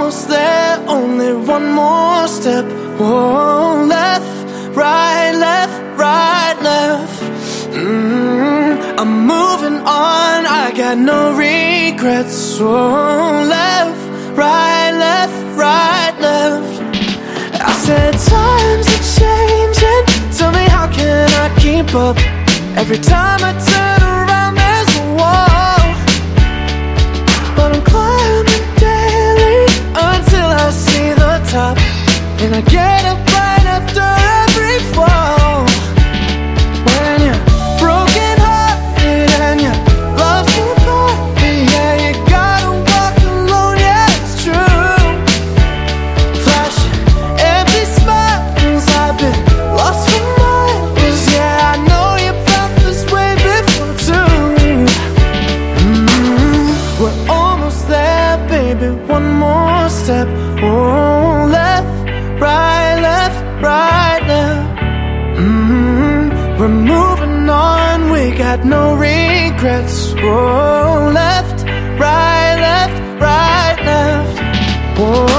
almost there, only one more step. Whoa, left, right, left, right, left. I'm moving on, I got no regrets. Whoa, left, right, left, right, left. I said times are changing, tell me how can I keep up? Every time I turn around there's a wall, but I'm climbing daily until I see the top, and I get up right after every fall. When you're broken hearted and your love's apart, yeah, you gotta walk alone, yeah, it's true. Flashing empty smiles, I've been lost for miles, yeah, I know you felt this way before too. We're almost there, baby, one more step. Oh, left, right, left. We're moving on, we got no regrets. Whoa, left, right, left. Whoa.